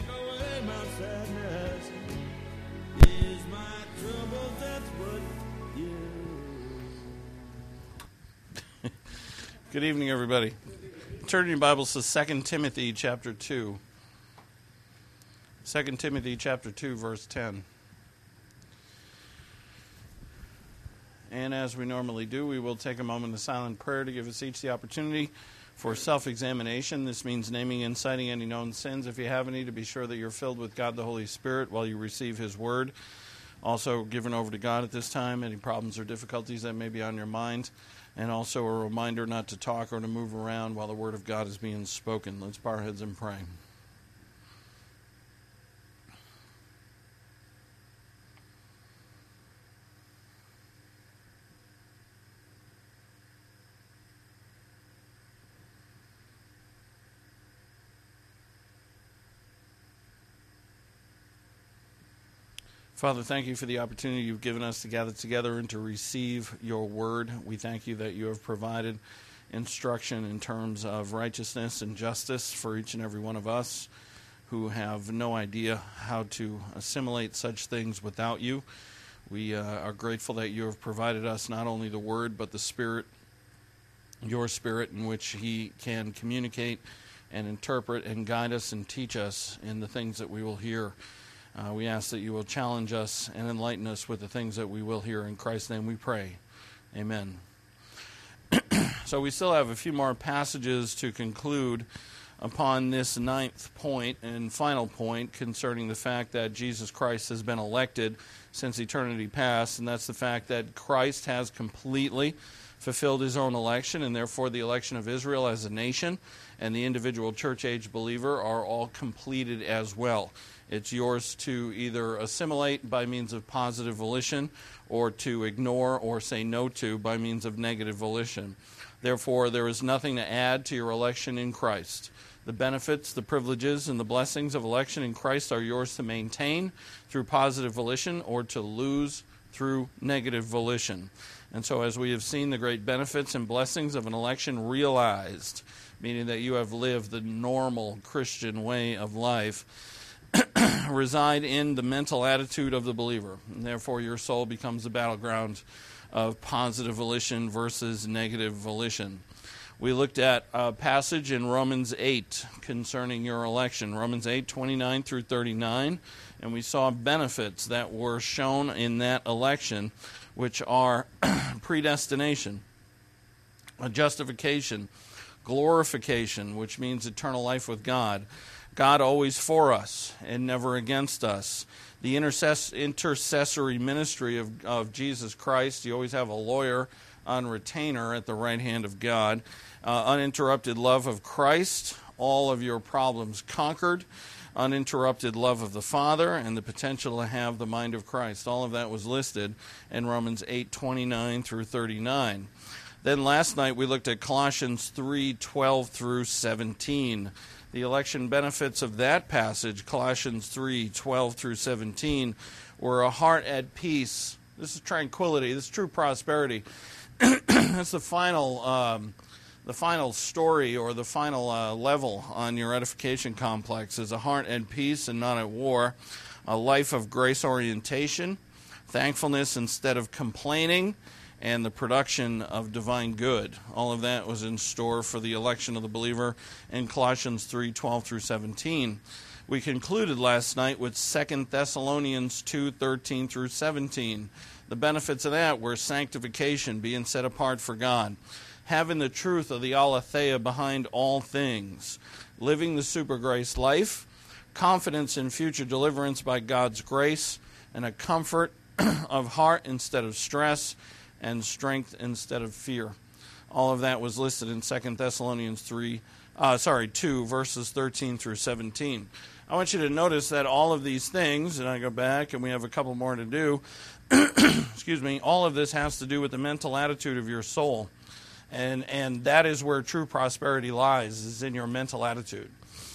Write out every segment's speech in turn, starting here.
take away my sadness. Ease my troubles, that's what you. Good evening, everybody. Turn your Bibles to 2 Timothy chapter 2. 2 Timothy chapter 2, verse 10. And as we normally do, we will take a moment of silent prayer to give us each the opportunity for self-examination. This means naming and citing any known sins, if you have any, to be sure that you're filled with God the Holy Spirit while you receive His Word. Also given over to God at this time, any problems or difficulties that may be on your mind. And also a reminder not to talk or to move around while the Word of God is being spoken. Let's bow our heads and pray. Father, thank you for the opportunity you've given us to gather together and to receive your word. We thank you that you have provided instruction in terms of righteousness and justice for each and every one of us who have no idea how to assimilate such things without you. We are grateful that you have provided us not only the word, but the Spirit, your Spirit, in which He can communicate and interpret and guide us and teach us in the things that we will hear. We ask that you will challenge us and enlighten us with the things that we will hear. In Christ's name we pray. Amen. So we still have a few more passages to conclude upon this ninth point and final point concerning the fact that Jesus Christ has been elected since eternity past, and that's the fact that Christ has completely fulfilled His own election, and therefore the election of Israel as a nation and the individual church-age believer are all completed as well. It's yours to either assimilate by means of positive volition or to ignore or say no to by means of negative volition. Therefore, there is nothing to add to your election in Christ. The benefits, the privileges, and the blessings of election in Christ are yours to maintain through positive volition or to lose through negative volition. And so as we have seen the great benefits and blessings of an election realized, meaning that you have lived the normal Christian way of life, reside in the mental attitude of the believer. And therefore your soul becomes the battleground of positive volition versus negative volition. We looked at a passage in Romans 8 concerning your election, Romans 8, 29 through 39, and we saw benefits that were shown in that election, which are predestination, a justification, glorification, which means eternal life with God, God always for us and never against us, the intercessory ministry of Jesus Christ. You always have a lawyer on retainer at the right hand of God, uninterrupted love of Christ, all of your problems conquered, uninterrupted love of the Father, and the potential to have the mind of Christ. All of that was listed in Romans 8, 29 through 39. Then last night we looked at Colossians 3, 12 through 17. The election benefits of that passage, Colossians 3, 12 through 17, were a heart at peace. This is tranquility. This is true prosperity. That's the final story or the final level on your edification complex is a heart at peace and not at war, a life of grace orientation, thankfulness instead of complaining, and the production of divine good. All of that was in store for the election of the believer in Colossians 3, 12 through 17. We concluded last night with 2 Thessalonians 2, 13 through 17. The benefits of that were sanctification, being set apart for God, having the truth of the aletheia behind all things, living the super grace life, confidence in future deliverance by God's grace, and a comfort of heart instead of stress, and strength instead of fear. All of that was listed in 2 Thessalonians 2, verses 13 through 17. I want you to notice that all of these things, and I go back and we have a couple more to do, all of this has to do with the mental attitude of your soul. And that is where true prosperity lies, is in your mental attitude.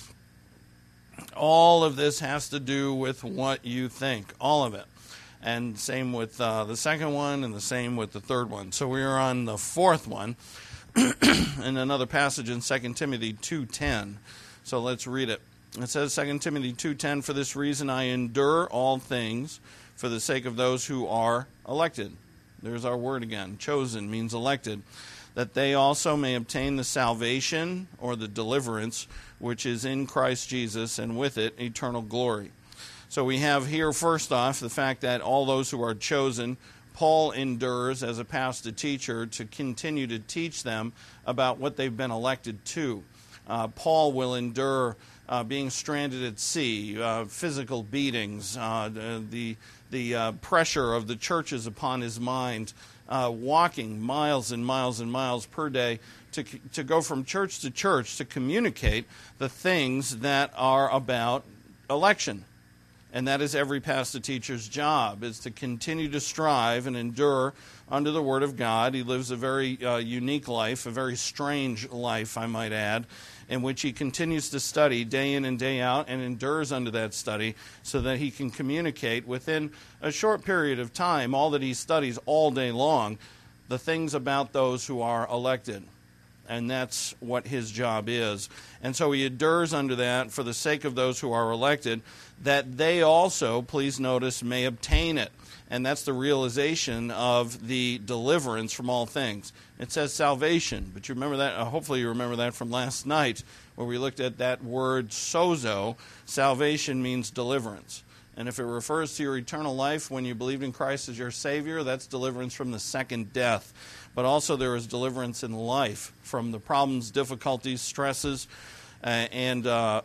All of this has to do with what you think, all of it. And same with the second one, and the same with the third one. So we are on the fourth one, in another passage in 2 Timothy 2:10. So let's read it. It says 2 Timothy 2:10, "For this reason I endure all things for the sake of those who are elected." There's our word again. Chosen means elected. "That they also may obtain the salvation," or the deliverance, "which is in Christ Jesus, and with it eternal glory." So we have here, first off, the fact that all those who are chosen, Paul endures as a pastor teacher to continue to teach them about what they've been elected to. Paul will endure being stranded at sea, physical beatings, the pressure of the churches upon his mind, walking miles and miles and miles per day to go from church to church to communicate the things that are about election. And that is every pastor teacher's job, is to continue to strive and endure under the Word of God. He lives a very unique life, a very strange life, I might add, in which he continues to study day in and day out and endures under that study so that he can communicate within a short period of time, all that he studies all day long, the things about those who are elected. And that's what his job is. And so he endures under that for the sake of those who are elected, that they also, please notice, may obtain it. And that's the realization of the deliverance from all things. It says salvation, but you remember that, hopefully you remember that from last night, where we looked at that word sozo. Salvation means deliverance. And if it refers to your eternal life when you believed in Christ as your Savior, that's deliverance from the second death. But also there is deliverance in life from the problems, difficulties, stresses, and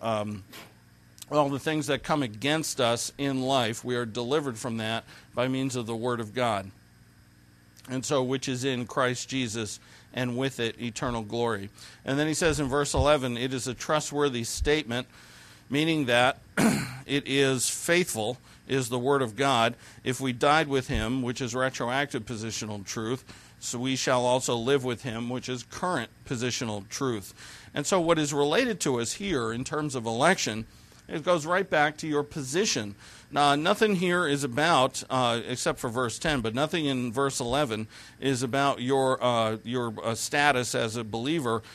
all the things that come against us in life. We are delivered from that by means of the Word of God. And so, which is in Christ Jesus, and with it eternal glory. And then he says in verse 11, "It is a trustworthy statement," meaning that it is faithful, is the Word of God. "If we died with him," which is retroactive positional truth, "so we shall also live with him," which is current positional truth. And so what is related to us here in terms of election, it goes right back to your position. Now, nothing here is about, except for verse 10, but nothing in verse 11 is about your status as a believer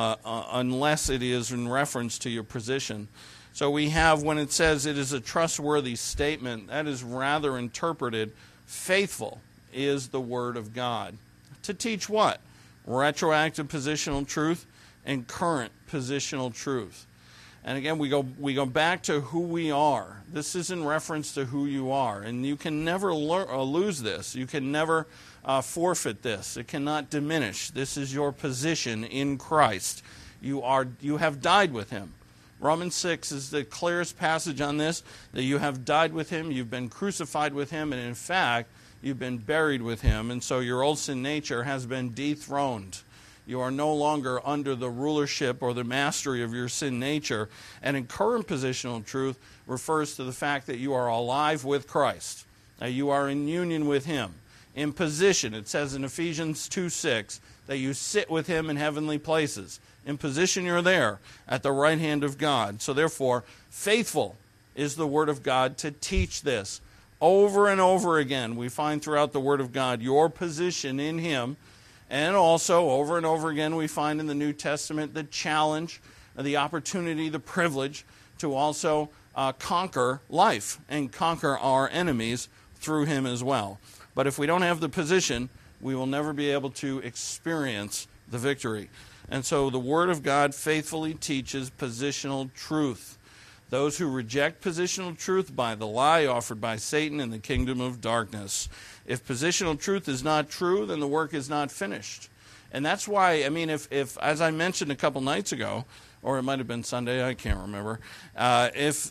unless it is in reference to your position. So we have, when it says it is a trustworthy statement, that is rather interpreted, faithful is the Word of God. To teach what? Retroactive positional truth and current positional truth. And again, we go back to who we are. This is in reference to who you are. And you can never lose this. You can never forfeit this. It cannot diminish. This is your position in Christ. You have died with him. Romans 6 is the clearest passage on this, that you have died with him, you've been crucified with him, and in fact, you've been buried with him. And so your old sin nature has been dethroned. You are no longer under the rulership or the mastery of your sin nature. And in current positional truth refers to the fact that you are alive with Christ. You are in union with him. In position, it says in Ephesians 2:6 that you sit with him in heavenly places. In position, you're there at the right hand of God. So therefore, faithful is the Word of God to teach this. Over and over again, we find throughout the Word of God your position in him. And also, over and over again, we find in the New Testament the challenge, the opportunity, the privilege to also conquer life and conquer our enemies through him as well. But if we don't have the position, we will never be able to experience the victory. And so the Word of God faithfully teaches positional truth. Those who reject positional truth buy the lie offered by Satan in the kingdom of darkness. If positional truth is not true, then the work is not finished. And that's why, I mean, if as I mentioned a couple nights ago, or it might have been Sunday, I can't remember, if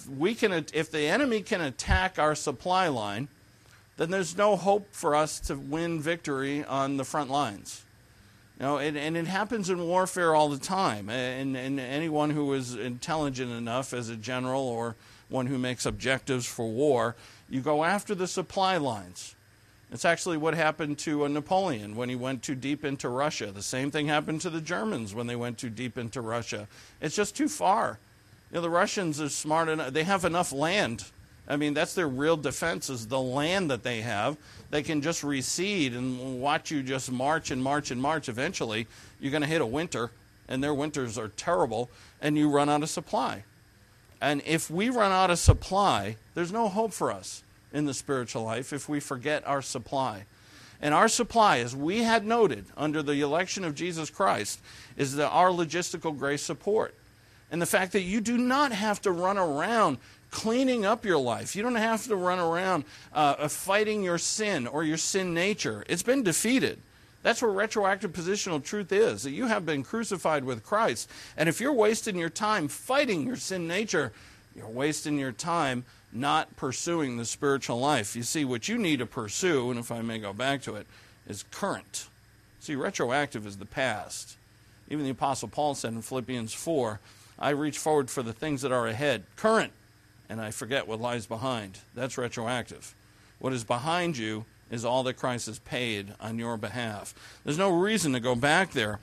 the enemy can attack our supply line, then there's no hope for us to win victory on the front lines. You know, and it happens in warfare all the time. And anyone who is intelligent enough as a general or one who makes objectives for war, you go after the supply lines. It's actually what happened to Napoleon when he went too deep into Russia. The same thing happened to the Germans when they went too deep into Russia. It's just too far. You know, the Russians are smart enough. They have enough land. I mean, that's their real defense, is the land that they have. They can just recede and watch you just march and march and march. Eventually, you're going to hit a winter, and their winters are terrible, and you run out of supply. And if we run out of supply, there's no hope for us in the spiritual life if we forget our supply. And our supply, as we had noted under the election of Jesus Christ, is our logistical grace support. And the fact that you do not have to run around cleaning up your life. You don't have to run around fighting your sin or your sin nature. It's been defeated. That's what retroactive positional truth is, that you have been crucified with Christ. And if you're wasting your time fighting your sin nature, you're wasting your time not pursuing the spiritual life. You see, what you need to pursue, and if I may go back to it, is current. See, retroactive is the past. Even the Apostle Paul said in Philippians 4, I reach forward for the things that are ahead. Current. And I forget what lies behind. That's retroactive. What is behind you is all that Christ has paid on your behalf. There's no reason to go back there.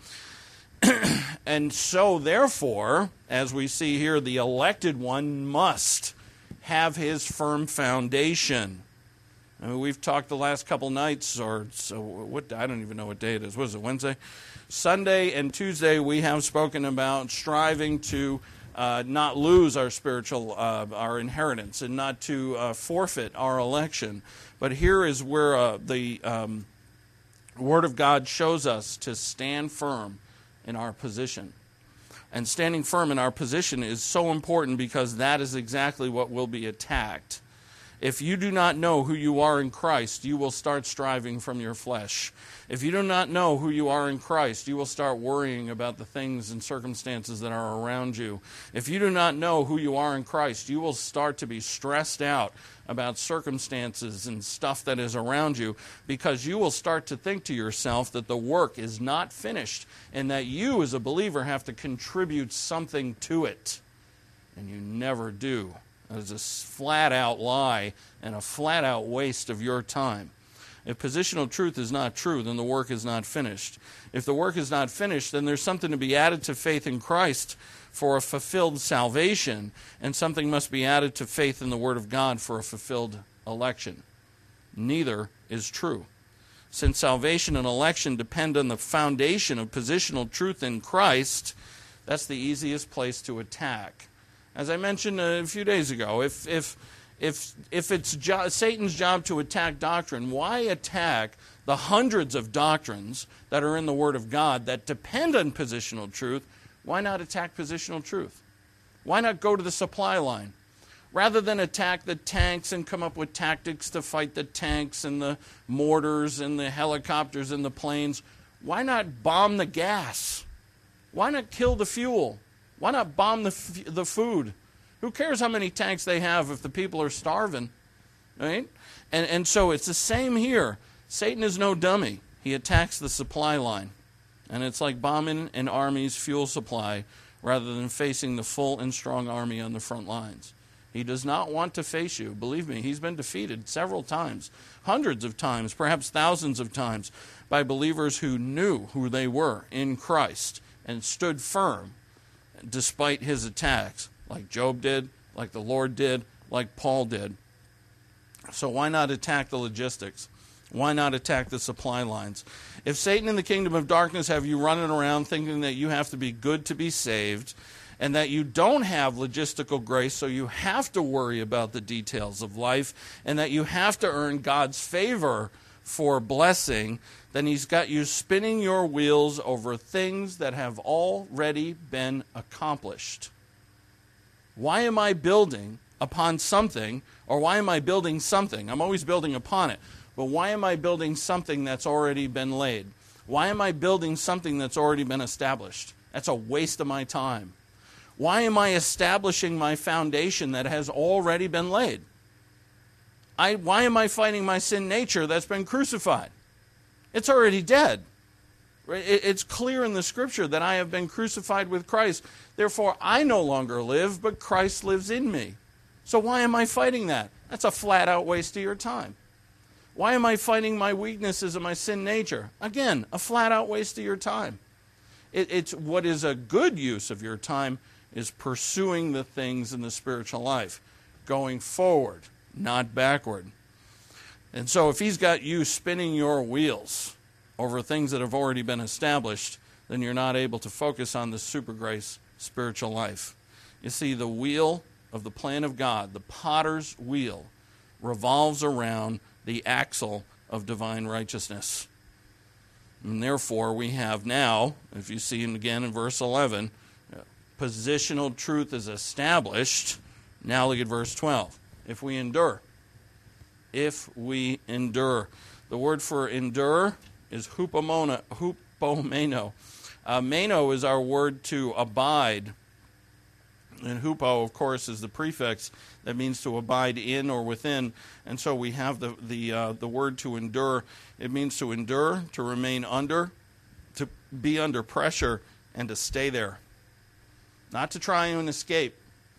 And so, therefore, as we see here, the elected one must have his firm foundation. I mean, we've talked the last couple nights, or so what? I don't even know what day it is. What is it, Wednesday? Sunday and Tuesday we have spoken about striving to not lose our spiritual, our inheritance, and not to forfeit our election. But here is where the Word of God shows us to stand firm in our position. And standing firm in our position is so important because that is exactly what will be attacked. If you do not know who you are in Christ, you will start striving from your flesh. If you do not know who you are in Christ, you will start worrying about the things and circumstances that are around you. If you do not know who you are in Christ, you will start to be stressed out about circumstances and stuff that is around you, because you will start to think to yourself that the work is not finished and that you as a believer have to contribute something to it. And you never do. It's a flat-out lie and a flat-out waste of your time. If positional truth is not true, then the work is not finished. If the work is not finished, then there's something to be added to faith in Christ for a fulfilled salvation, and something must be added to faith in the Word of God for a fulfilled election. Neither is true. Since salvation and election depend on the foundation of positional truth in Christ, that's the easiest place to attack. As I mentioned a few days ago, if it's Satan's job to attack doctrine, why attack the hundreds of doctrines that are in the Word of God that depend on positional truth? Why not attack positional truth? Why not go to the supply line? Rather than attack the tanks and come up with tactics to fight the tanks and the mortars and the helicopters and the planes, why not bomb the gas? Why not kill the fuel? Why not bomb the food? Who cares how many tanks they have if the people are starving, right? And so it's the same here. Satan is no dummy. He attacks the supply line. And it's like bombing an army's fuel supply rather than facing the full and strong army on the front lines. He does not want to face you. Believe me, he's been defeated several times, hundreds of times, perhaps thousands of times, by believers who knew who they were in Christ and stood firm despite his attacks, like Job did, like the Lord did, like Paul did. So why not attack the logistics? Why not attack the supply lines? If Satan and the kingdom of darkness have you running around thinking that you have to be good to be saved, and that you don't have logistical grace, so you have to worry about the details of life, and that you have to earn God's favor for blessing, then he's got you spinning your wheels over things that have already been accomplished. Why am I building upon something, or why am I building something? I'm always building upon it. But why am I building something that's already been laid? Why am I building something that's already been established? That's a waste of my time. Why am I establishing my foundation that has already been laid? Why am I fighting my sin nature that's been crucified? It's already dead. It's clear in the Scripture that I have been crucified with Christ. Therefore, I no longer live, but Christ lives in me. So why am I fighting that? That's a flat-out waste of your time. Why am I fighting my weaknesses and my sin nature? Again, a flat-out waste of your time. It's what is a good use of your time is pursuing the things in the spiritual life, going forward, not backward. And so if he's got you spinning your wheels over things that have already been established, then you're not able to focus on the super grace spiritual life. You see, the wheel of the plan of God, the potter's wheel, revolves around the axle of divine righteousness. And therefore, we have now, if you see again in verse 11, positional truth is established. Now look at verse 12. If we endure. If we endure. The word for endure is hupomeno. Meno is our word to abide. And hupo, of course, is the prefix that means to abide in or within. And so we have the word to endure. It means to endure, to remain under, to be under pressure, and to stay there. Not to try and escape.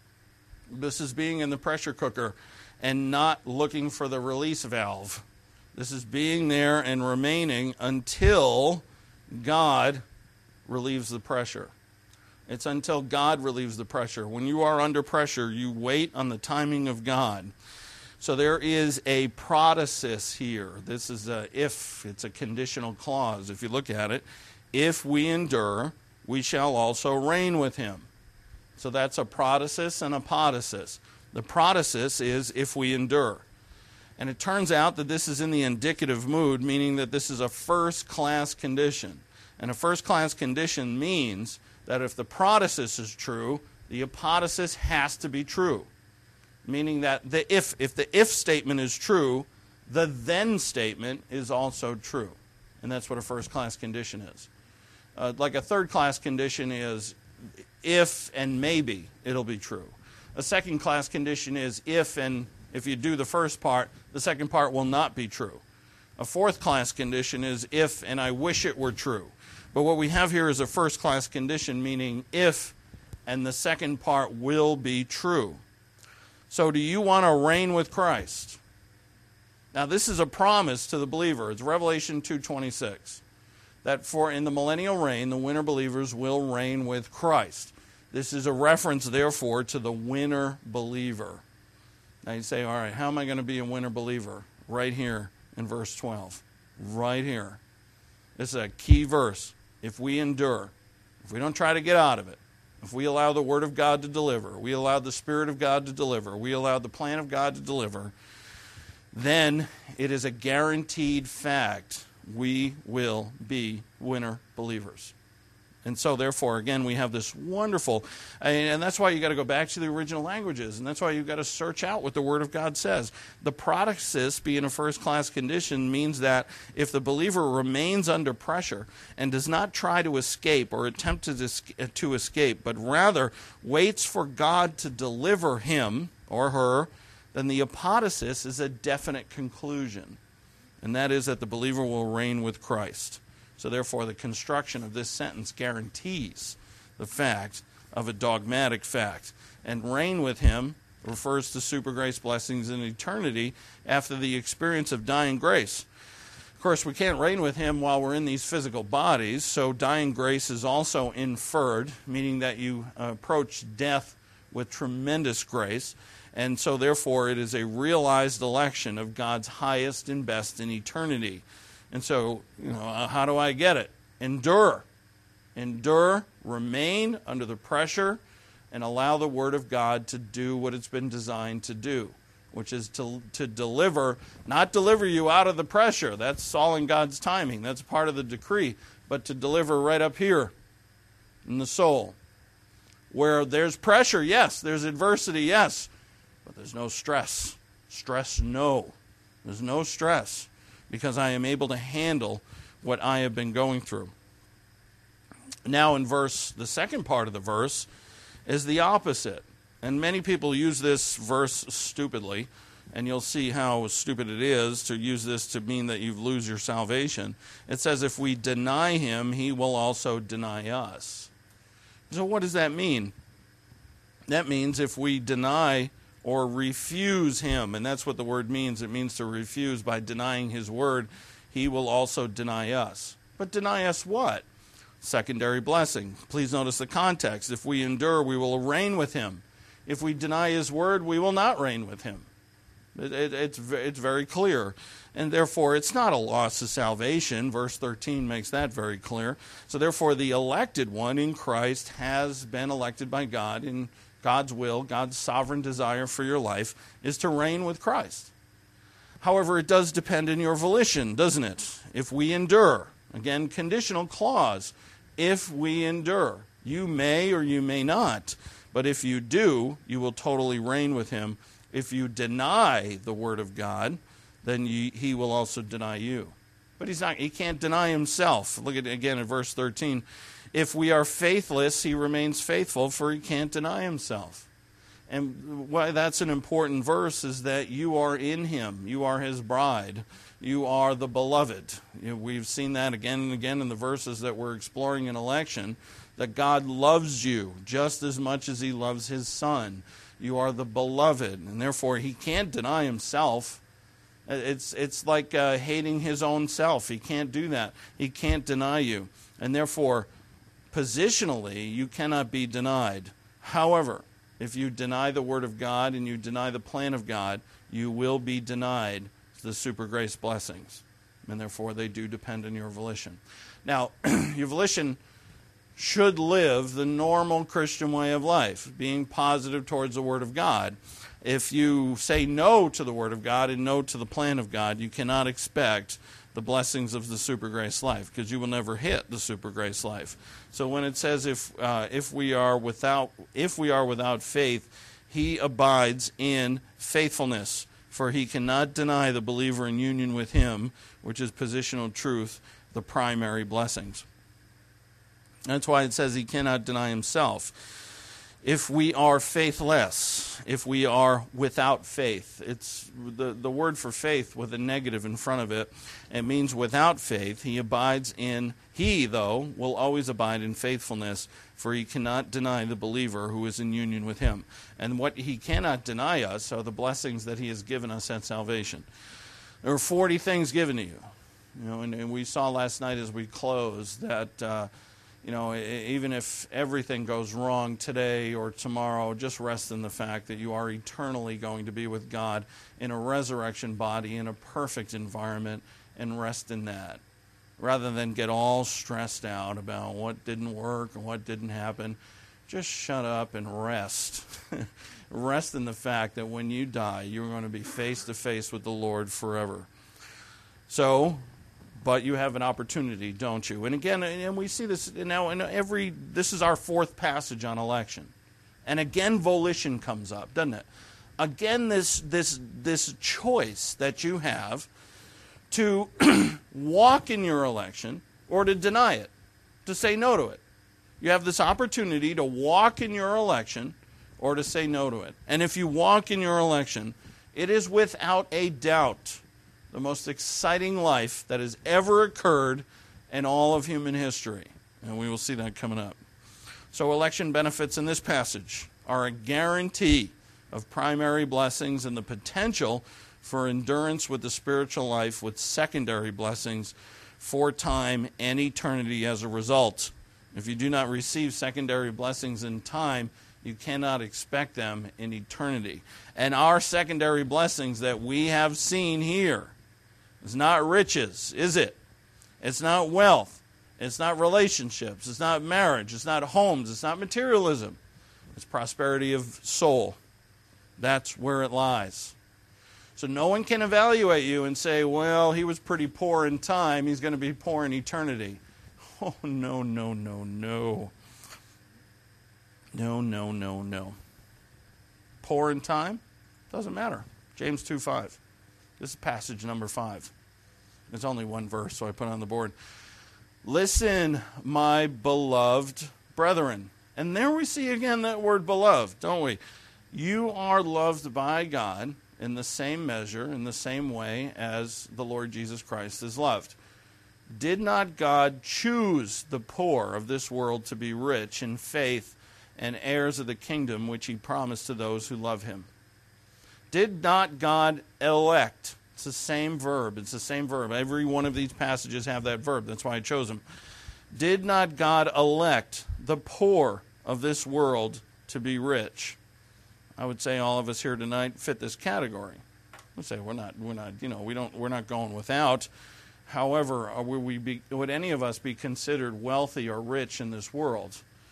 This is being in the pressure cooker and not looking for the release valve. This is being there and remaining until God relieves the pressure. It's until God relieves the pressure. When you are under pressure, you wait on the timing of God. So there is a protasis here. This is a if. It's a conditional clause. If you look at it, if we endure, we shall also reign with him. So that's a protasis and a potasis. The protasis is if we endure. And it turns out that this is in the indicative mood, meaning that this is a first-class condition. And a first-class condition means that if the protasis is true, the apodosis has to be true. Meaning that if the if statement is true, the then statement is also true. And that's what a first-class condition is. Like a third-class condition is if and maybe it'll be true. A second-class condition is if you do the first part, the second part will not be true. A fourth-class condition is if and I wish it were true. But what we have here is a first-class condition, meaning if and the second part will be true. So do you want to reign with Christ? Now this is a promise to the believer. It's Revelation 2:26. That for in the millennial reign, the winner believers will reign with Christ. This is a reference, therefore, to the winner believer. Now you say, all right, how am I going to be a winner believer? Right here in verse 12. Right here. This is a key verse. If we endure, if we don't try to get out of it, if we allow the Word of God to deliver, we allow the Spirit of God to deliver, we allow the plan of God to deliver, then it is a guaranteed fact we will be winner believers. And so, therefore, again, we have this wonderful, and that's why you got to go back to the original languages, and that's why you've got to search out what the Word of God says. The protasis, being a first-class condition, means that if the believer remains under pressure and does not try to escape or attempt to escape, but rather waits for God to deliver him or her, then the apodosis is a definite conclusion, and that is that the believer will reign with Christ. So therefore, the construction of this sentence guarantees the fact of a dogmatic fact. And reign with him refers to super grace blessings in eternity after the experience of dying grace. Of course, we can't reign with him while we're in these physical bodies, so dying grace is also inferred, meaning that you approach death with tremendous grace. And so therefore, it is a realized election of God's highest and best in eternity. And so, how do I get it? Endure. Endure, remain under the pressure, and allow the Word of God to do what it's been designed to do, which is to deliver, not deliver you out of the pressure. That's all in God's timing. That's part of the decree. But to deliver right up here in the soul. Where there's pressure, yes. There's adversity, yes. But there's no stress. Stress, no. There's no stress. Because I am able to handle what I have been going through. Now the second part of the verse is the opposite. And many people use this verse stupidly, and you'll see how stupid it is to use this to mean that you lose your salvation. It says, if we deny him, he will also deny us. So what does that mean? That means if we deny or refuse him, and that's what the word means. It means to refuse by denying his word. He will also deny us. But deny us what? Secondary blessing. Please notice the context. If we endure, we will reign with him. If we deny his word, we will not reign with him. It's very clear. And therefore, it's not a loss of salvation. Verse 13 makes that very clear. So therefore, the elected one in Christ has been elected by God in God's will, God's sovereign desire for your life is to reign with Christ. However, it does depend on your volition, doesn't it? If we endure, again, conditional clause, if we endure, you may or you may not, but if you do, you will totally reign with him. If you deny the word of God, then he will also deny you. But he can't deny himself. Look at again at verse 13. If we are faithless, he remains faithful, for he can't deny himself. And why that's an important verse is that you are in him. You are his bride. You are the beloved. We've seen that again and again in the verses that we're exploring in election, that God loves you just as much as he loves his son. You are the beloved, and therefore he can't deny himself. It's like hating his own self. He can't do that. He can't deny you. And therefore, positionally, you cannot be denied. However, if you deny the word of God and you deny the plan of God, you will be denied the super grace blessings. And therefore, they do depend on your volition. Now, your volition should live the normal Christian way of life, being positive towards the word of God. If you say no to the word of God and no to the plan of God, you cannot expect the blessings of the super grace life, because you will never hit the super grace life. So when it says if we are without faith, he abides in faithfulness, for he cannot deny the believer in union with him, which is positional truth, the primary blessings. That's why it says he cannot deny himself. If we are faithless, if we are without faith, it's the word for faith with a negative in front of it. It means without faith. He will always abide in faithfulness, for he cannot deny the believer who is in union with him. And what he cannot deny us are the blessings that he has given us at salvation. There are 40 things given to you. And we saw last night as we closed that even if everything goes wrong today or tomorrow, just rest in the fact that you are eternally going to be with God in a resurrection body, in a perfect environment, and rest in that. Rather than get all stressed out about what didn't work and what didn't happen, just shut up and rest. Rest in the fact that when you die, you're going to be face to face with the Lord forever. But you have an opportunity, don't you? And again, and we see this now this is our fourth passage on election. And again, volition comes up, doesn't it? Again, this choice that you have to walk in your election or to deny it, to say no to it. You have this opportunity to walk in your election or to say no to it. And if you walk in your election, it is without a doubt the most exciting life that has ever occurred in all of human history. And we will see that coming up. So election benefits in this passage are a guarantee of primary blessings and the potential for endurance with the spiritual life with secondary blessings for time and eternity as a result. If you do not receive secondary blessings in time, you cannot expect them in eternity. And our secondary blessings that we have seen here, it's not riches, is it? It's not wealth. It's not relationships. It's not marriage. It's not homes. It's not materialism. It's prosperity of soul. That's where it lies. So no one can evaluate you and say, well, he was pretty poor in time. He's going to be poor in eternity. Oh, no, no, no, no. No, no, no, no. Poor in time? Doesn't matter. James 2:5. This is passage number 5. It's only one verse, so I put it on the board. Listen, my beloved brethren. And there we see again that word beloved, don't we? You are loved by God in the same measure, in the same way as the Lord Jesus Christ is loved. Did not God choose the poor of this world to be rich in faith and heirs of the kingdom which he promised to those who love him? Did not God elect? It's the same verb. It's the same verb. Every one of these passages have that verb. That's why I chose them. Did not God elect the poor of this world to be rich? I would say all of us here tonight fit this category. We'd say we're not going without. However, would any of us be considered wealthy or rich in this world?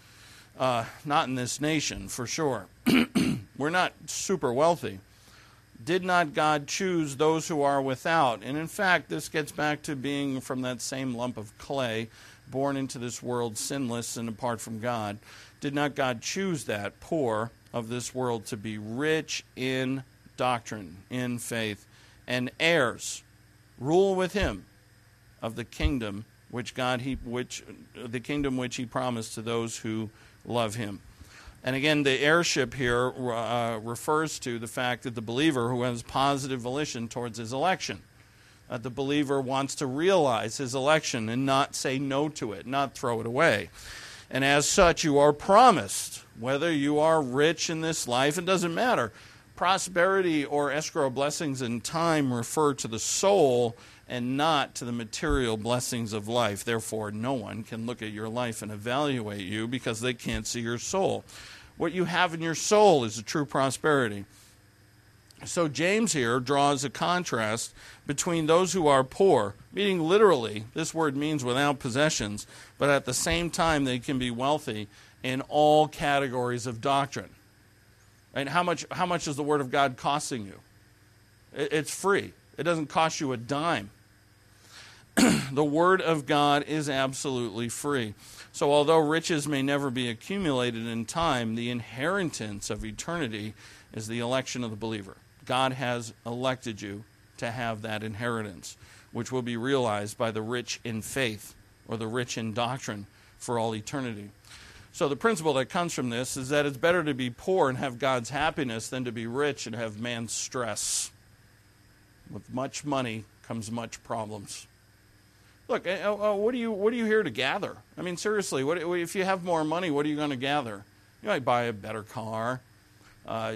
Not in this nation, for sure. We're not super wealthy. Did not God choose those who are without? And in fact, this gets back to being from that same lump of clay, born into this world sinless and apart from God. Did not God choose that poor of this world to be rich in doctrine, in faith, and heirs, rule with him of the kingdom which the kingdom which he promised to those who love him. And again, the heirship here refers to the fact that the believer who has positive volition towards his election, the believer wants to realize his election and not say no to it, not throw it away. And as such, you are promised, whether you are rich in this life, it doesn't matter. Prosperity or escrow blessings in time refer to the soul and not to the material blessings of life. Therefore, no one can look at your life and evaluate you because they can't see your soul. What you have in your soul is the true prosperity. So James here draws a contrast between those who are poor, meaning literally, this word means without possessions, but at the same time they can be wealthy in all categories of doctrine. And how much is the Word of God costing you? It's free. It doesn't cost you a dime. The Word of God is absolutely free. So although riches may never be accumulated in time, the inheritance of eternity is the election of the believer. God has elected you to have that inheritance, which will be realized by the rich in faith or the rich in doctrine for all eternity. So the principle that comes from this is that it's better to be poor and have God's happiness than to be rich and have man's stress. With much money comes much problems. Look, what are you here to gather? I mean, seriously, if you have more money, what are you going to gather? You might buy a better car. I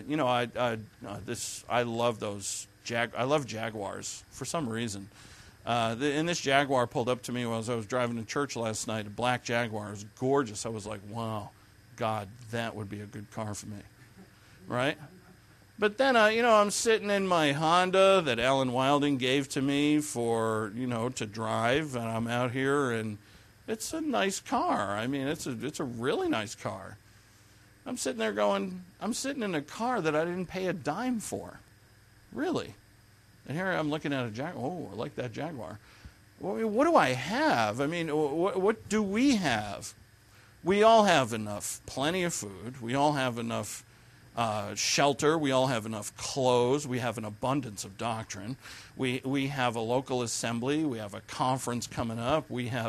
love those. I love Jaguars for some reason. And this Jaguar pulled up to me as I was driving to church last night. A black Jaguar. It was gorgeous. I was like, wow, God, that would be a good car for me. Right? But then, I'm sitting in my Honda that Alan Wilding gave to me for, to drive. And I'm out here, and it's a nice car. I mean, it's a really nice car. I'm sitting there going, I'm sitting in a car that I didn't pay a dime for. Really? And here I'm looking at a Jaguar. Oh, I like that Jaguar. What do I have? I mean, what do we have? We all have enough, plenty of food. We all have enough shelter. We all have enough clothes. We have an abundance of doctrine. We have a local assembly. We have a conference coming up.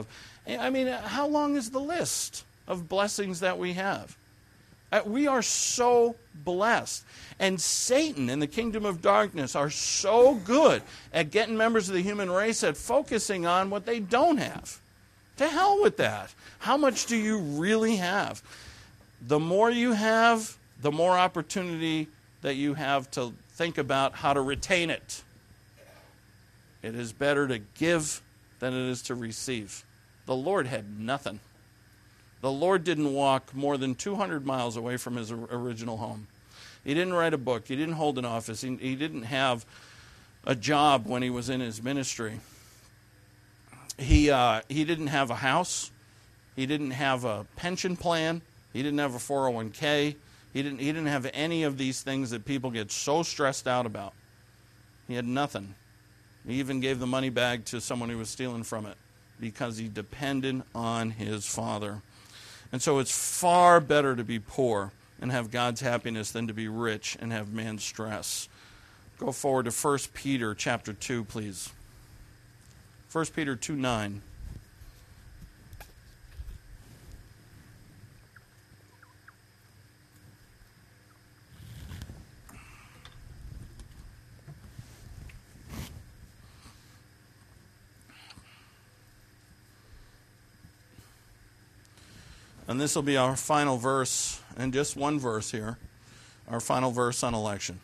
How long is the list of blessings that we have? We are so blessed. And Satan and the kingdom of darkness are so good at getting members of the human race at focusing on what they don't have. To hell with that. How much do you really have? The more you have, the more opportunity that you have to think about how to retain it. It is better to give than it is to receive. The Lord had nothing. The Lord didn't walk more than 200 miles away from his original home. He didn't write a book. He didn't hold an office. He didn't have a job when he was in his ministry. He didn't have a house. He didn't have a pension plan. He didn't have a 401k. He didn't have any of these things that people get so stressed out about. He had nothing. He even gave the money bag to someone who was stealing from it because he depended on his Father. And so it's far better to be poor and have God's happiness than to be rich and have man's stress. Go forward to 1 Peter chapter 2, please. 1 Peter 2:9. And this will be our final verse, and just one verse here, our final verse on election.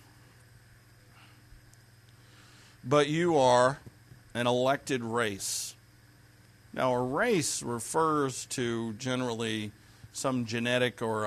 But you are an elected race. Now, a race refers to generally some genetic or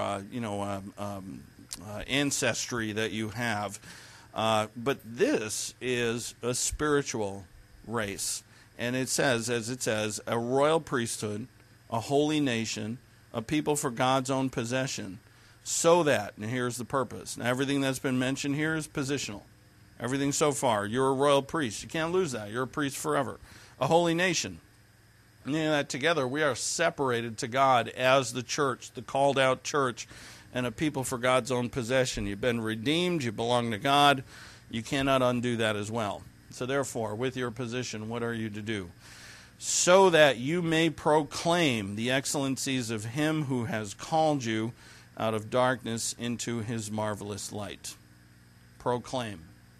ancestry that you have, but this is a spiritual race, and it says, as it says, a royal priesthood, a holy nation, a people for God's own possession, so that, and here's the purpose. Now, everything that's been mentioned here is positional. Everything so far. You're a royal priest. You can't lose that. You're a priest forever. A holy nation. And that together, we are separated to God as the church, the called out church, and a people for God's own possession. You've been redeemed. You belong to God. You cannot undo that as well. So therefore, with your position, what are you to do? So that you may proclaim the excellencies of him who has called you out of darkness into his marvelous light. Proclaim.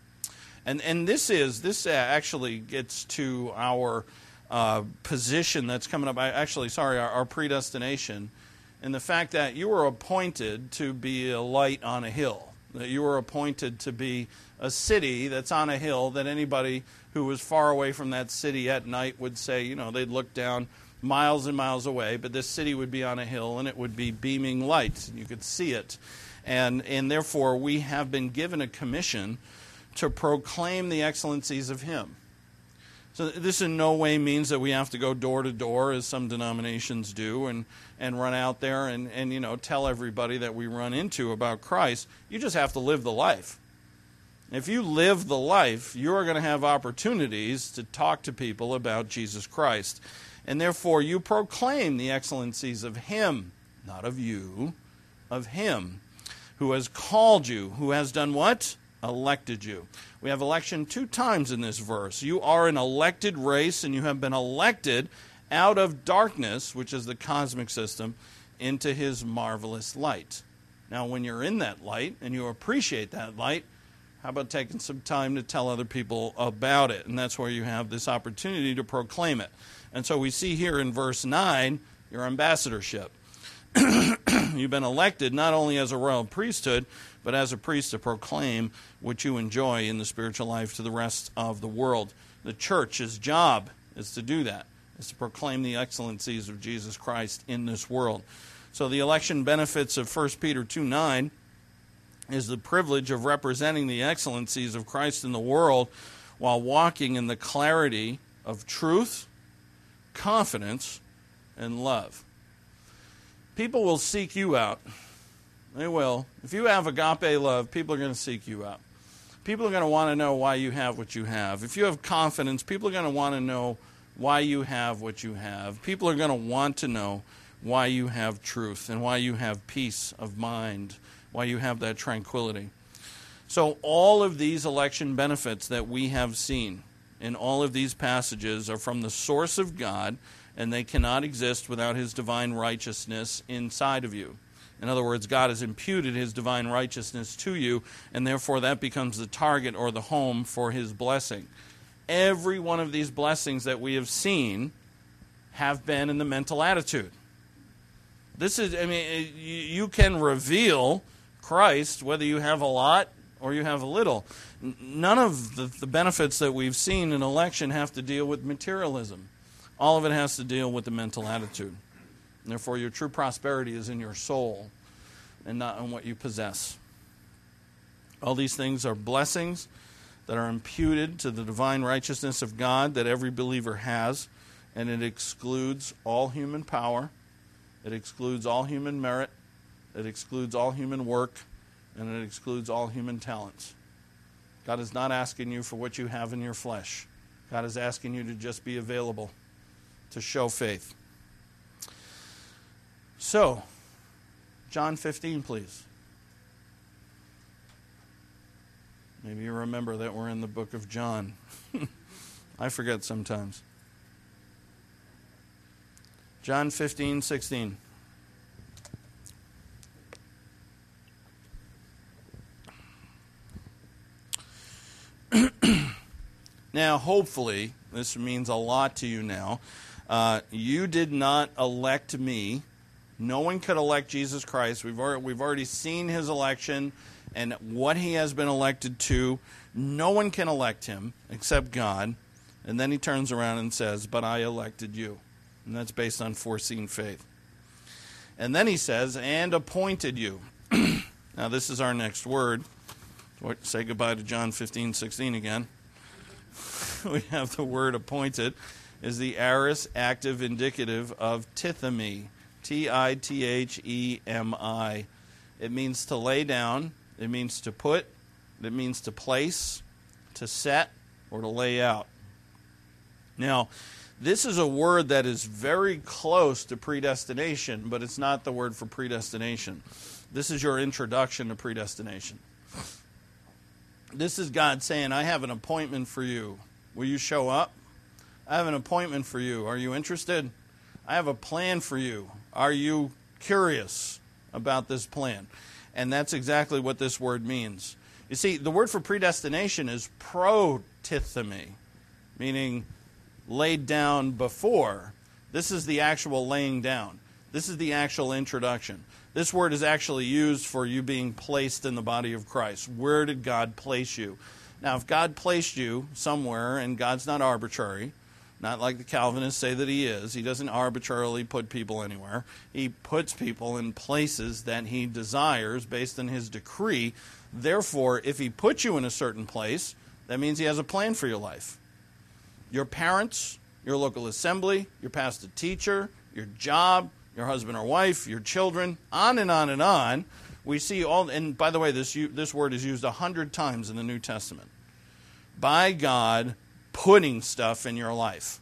And this actually gets to our position that's coming up. Our predestination, and the fact that you were appointed to be a light on a hill. That you were appointed to be a city that's on a hill that anybody who was far away from that city at night would say, they'd look down miles and miles away, but this city would be on a hill and it would be beaming light. You could see it. And therefore, we have been given a commission to proclaim the excellencies of him. So this in no way means that we have to go door to door, as some denominations do, and run out there and tell everybody that we run into about Christ. You just have to live the life. If you live the life, you are going to have opportunities to talk to people about Jesus Christ. And therefore, you proclaim the excellencies of him, not of you, of him, who has called you, who has done what? Elected you. We have election 2 times in this verse. You are an elected race, and you have been elected out of darkness, which is the cosmic system, into his marvelous light. Now, when you're in that light, and you appreciate that light, how about taking some time to tell other people about it? And that's where you have this opportunity to proclaim it. And so we see here in verse 9, your ambassadorship. You've been elected not only as a royal priesthood, but as a priest to proclaim what you enjoy in the spiritual life to the rest of the world. The church's job is to do that, is to proclaim the excellencies of Jesus Christ in this world. So the election benefits of 1 Peter 2:9 is the privilege of representing the excellencies of Christ in the world while walking in the clarity of truth, confidence, and love. People will seek you out. They will. If you have agape love, people are going to seek you out. People are going to want to know why you have what you have. If you have confidence, people are going to want to know why you have what you have. People are going to want to know why you have truth and why you have peace of mind, why you have that tranquility. So all of these election benefits that we have seen in all of these passages are from the source of God, and they cannot exist without his divine righteousness inside of you. In other words, God has imputed his divine righteousness to you, and therefore that becomes the target or the home for his blessing. Every one of these blessings that we have seen have been in the mental attitude. You can reveal Christ whether you have a lot or you have a little. None of the benefits that we've seen in election have to deal with materialism. All of it has to deal with the mental attitude. And therefore, your true prosperity is in your soul and not in what you possess. All these things are blessings that are imputed to the divine righteousness of God that every believer has, and it excludes all human power, it excludes all human merit, it excludes all human work, and it excludes all human talents. God is not asking you for what you have in your flesh. God is asking you to just be available, to show faith. So, John 15, please. Maybe you remember that we're in the book of John. I forget sometimes. John 15:16. Now, hopefully, this means a lot to you now. You did not elect me. No one could elect Jesus Christ. We've already seen his election and what he has been elected to. No one can elect him except God. And then he turns around and says, but I elected you. And that's based on foreseen faith. And then he says, and appointed you. Now this is our next word. Say goodbye to John 15:16 again. We have the word appointed is the aorist active indicative of tithemi. T-I-T-H-E-M-I. It means to lay down. It means to put. It means to place, to set, or to lay out. Now, this is a word that is very close to predestination, but it's not the word for predestination. This is your introduction to predestination. This is God saying, I have an appointment for you. Will you show up? I have an appointment for you. Are you interested? I have a plan for you. Are you curious about this plan? And that's exactly what this word means. You see, the word for predestination is protithemi, meaning laid down before. This is the actual laying down. This is the actual introduction. This word is actually used for you being placed in the body of Christ. Where did God place you? Now, if God placed you somewhere, and God's not arbitrary, not like the Calvinists say that he is. He doesn't arbitrarily put people anywhere. He puts people in places that he desires based on his decree. Therefore, if he puts you in a certain place, that means he has a plan for your life. Your parents, your local assembly, your pastor teacher, your job, your husband or wife, your children, on and on and on. We see all, and by the way, this word is used 100 times in the New Testament. By God putting stuff in your life.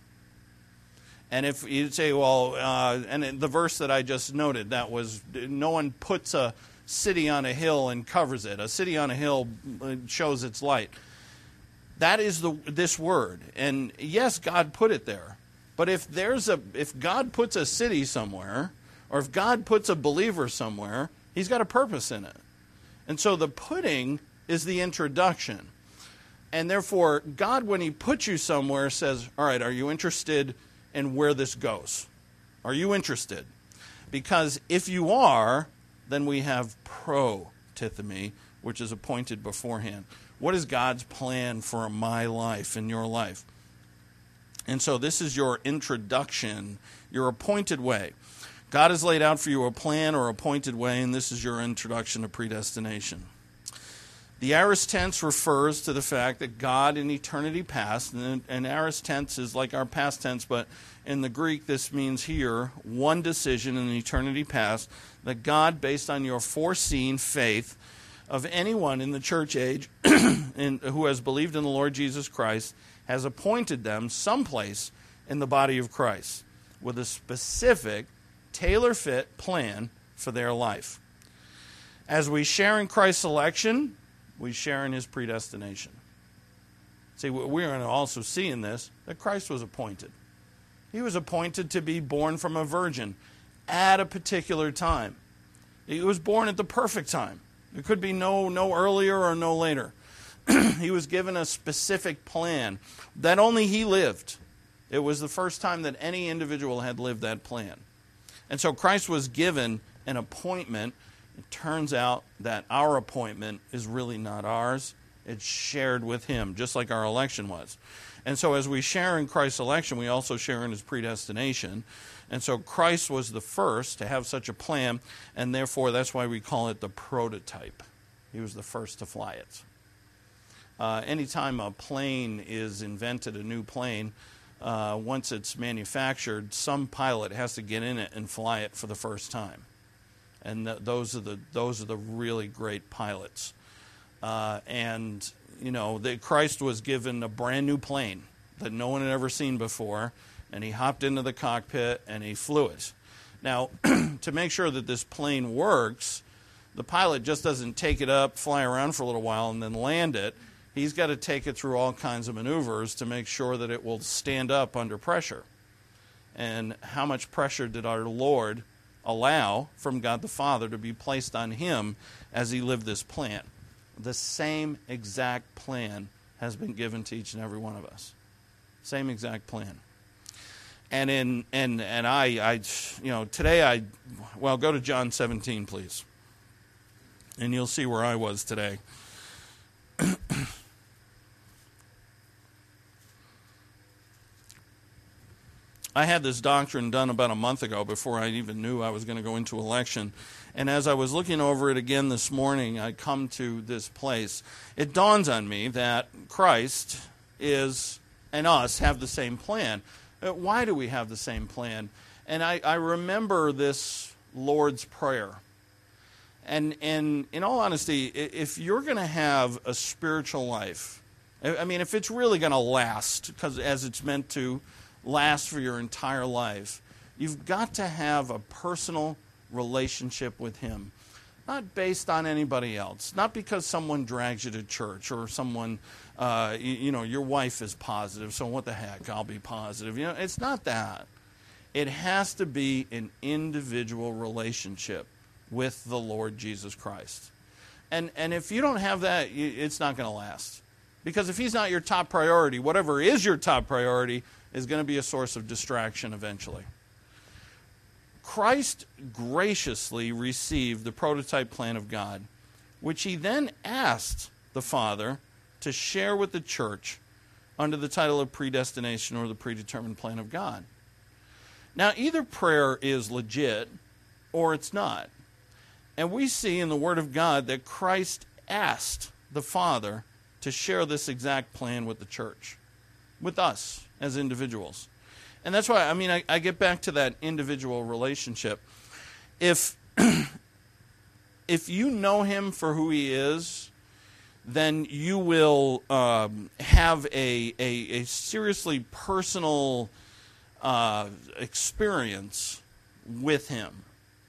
And if you say, well, and the verse that I just noted, that was, no one puts a city on a hill and covers it. A city on a hill shows its light. That is this word. And yes, God put it there. But if God puts a city somewhere, or if God puts a believer somewhere, he's got a purpose in it. And so the putting is the introduction. And therefore, God, when he puts you somewhere, says, all right, are you interested in where this goes? Are you interested? Because if you are, then we have protithemi, which is appointed beforehand. What is God's plan for my life and your life? And so this is your introduction, your appointed way. God has laid out for you a plan or appointed way, and this is your introduction to predestination. The aorist tense refers to the fact that God in eternity past, and aorist tense is like our past tense, but in the Greek this means here one decision in eternity past, that God, based on your foreseen faith of anyone in the church age who has believed in the Lord Jesus Christ, has appointed them someplace in the body of Christ with a specific, tailor-fit plan for their life. As we share in Christ's election, we share in his predestination. See, we're going to also see in this that Christ was appointed. He was appointed to be born from a virgin at a particular time. He was born at the perfect time. It could be no earlier or no later. He was given a specific plan that only he lived. It was the first time that any individual had lived that plan. And so Christ was given an appointment. It turns out that our appointment is really not ours. It's shared with him, just like our election was. And so as we share in Christ's election, we also share in his predestination. And so Christ was the first to have such a plan, and therefore that's why we call it the prototype. He was the first to fly it. Anytime a plane is invented, a new plane, once it's manufactured, some pilot has to get in it and fly it for the first time. And those are the really great pilots. And you know, Christ was given a brand new plane that no one had ever seen before, and he hopped into the cockpit and he flew it. Now, to make sure that this plane works, the pilot just doesn't take it up, fly around for a little while, and then land it. He's got to take it through all kinds of maneuvers to make sure that it will stand up under pressure. And how much pressure did our Lord allow from God the Father to be placed on him as he lived this plan? The same exact plan has been given to each and every one of us. Same exact plan. And I today go to John 17, please. And you'll see where I was today. I had this doctrine done about a month ago before I even knew I was going to go into election. And as I was looking over it again this morning, I come to this place. It dawns on me that Christ is and us have the same plan. Why do we have the same plan? And I remember this Lord's Prayer. And in all honesty, if you're going to have a spiritual life, I mean, if it's really going to last, because as it's meant to last for your entire life, you've got to have a personal relationship with Him. Not based on anybody else. Not because someone drags you to church or someone, your wife is positive, so what the heck, I'll be positive. It's not that. It has to be an individual relationship with the Lord Jesus Christ. And if you don't have that, it's not going to last. Because if He's not your top priority, whatever is your top priority is going to be a source of distraction eventually. Christ graciously received the prototype plan of God, which He then asked the Father to share with the church under the title of predestination or the predetermined plan of God. Now, either prayer is legit or it's not. And we see in the Word of God that Christ asked the Father to share this exact plan with the church, with us as individuals. And that's why, I get back to that individual relationship. If you know Him for who He is, then you will have a seriously personal experience with Him.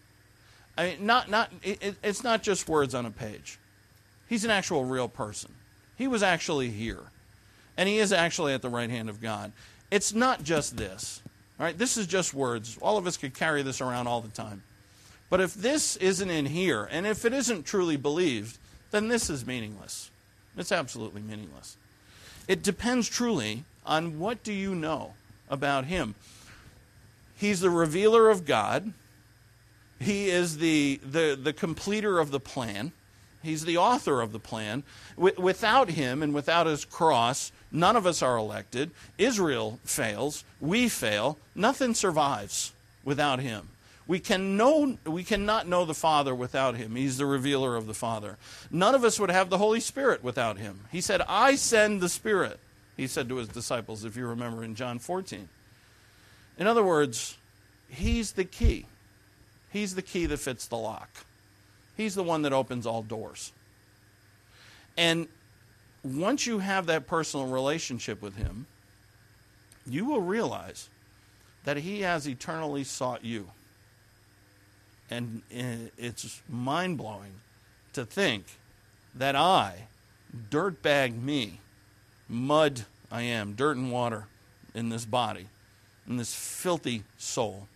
It's not just words on a page. He's an actual real person. He was actually here. And He is actually at the right hand of God. It's not just this. All right, this is just words. All of us could carry this around all the time. But if this isn't in here, and if it isn't truly believed, then this is meaningless. It's absolutely meaningless. It depends truly on what do you know about Him. He's the revealer of God. He is the completer of the plan. He's the author of the plan. Without Him and without His cross, none of us are elected. Israel fails. We fail. Nothing survives without Him. We cannot know the Father without Him. He's the revealer of the Father. None of us would have the Holy Spirit without Him. He said, I send the Spirit, He said to His disciples, if you remember in John 14. In other words, He's the key. He's the key that fits the lock. He's the one that opens all doors. And once you have that personal relationship with Him, you will realize that He has eternally sought you. And it's mind-blowing to think that dirtbag me, mud I am, dirt and water in this body, in this filthy soul,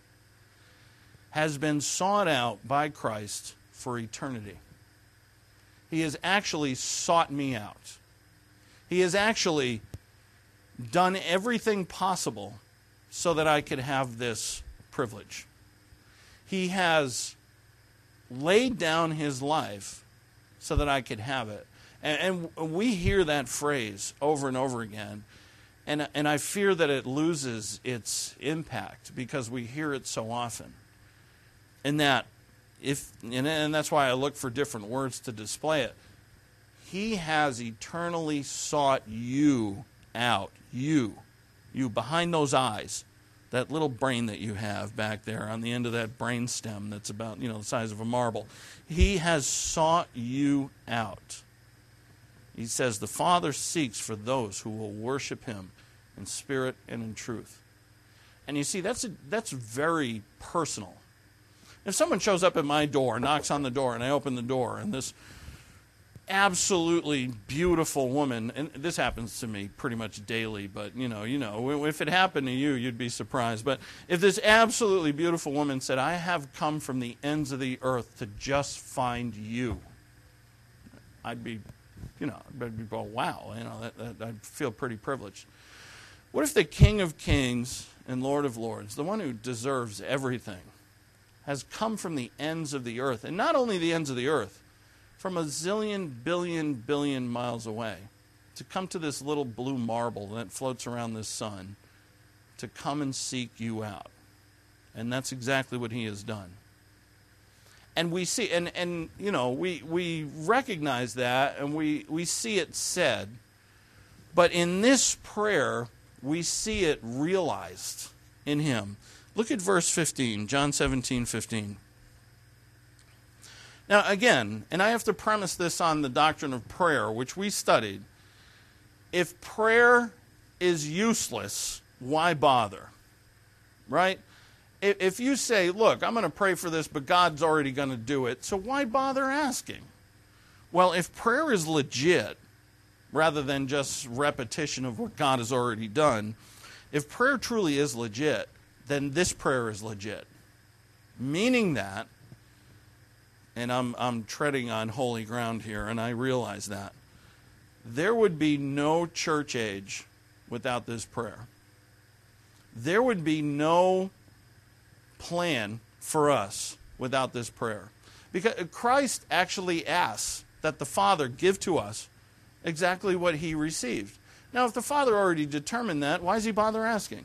has been sought out by Christ for eternity. He has actually sought me out. He has actually done everything possible so that I could have this privilege. He has laid down His life so that I could have it. And we hear that phrase over and over again, and I fear that it loses its impact because we hear it so often. And that's why I look for different words to display it. He has eternally sought you out. You behind those eyes, that little brain that you have back there on the end of that brain stem that's about, the size of a marble. He has sought you out. He says the Father seeks for those who will worship Him in spirit and in truth. And you see, that's very personal. If someone shows up at my door, knocks on the door, and I open the door, and this absolutely beautiful woman, and this happens to me pretty much daily, but if it happened to you, you'd be surprised. But if this absolutely beautiful woman said, I have come from the ends of the earth to just find you, I'd be, wow, I'd feel pretty privileged. What if the King of Kings and Lord of Lords, the one who deserves everything, has come from the ends of the earth, and not only the ends of the earth, from a zillion, billion miles away, to come to this little blue marble that floats around this sun, to come and seek you out. And that's exactly what He has done. And we see, we recognize that, and we see it said, but in this prayer, we see it realized in Him. Look at verse 15, John 17:15. Now again, and I have to premise this on the doctrine of prayer, which we studied. If prayer is useless, why bother? Right? If you say, look, I'm going to pray for this, but God's already going to do it, so why bother asking? Well, if prayer is legit, rather than just repetition of what God has already done, if prayer truly is legit, then this prayer is legit. Meaning that, and I'm treading on holy ground here, and I realize that, there would be no church age without this prayer. There would be no plan for us without this prayer. Because Christ actually asks that the Father give to us exactly what he received. Now, if the Father already determined that, why does he bother asking?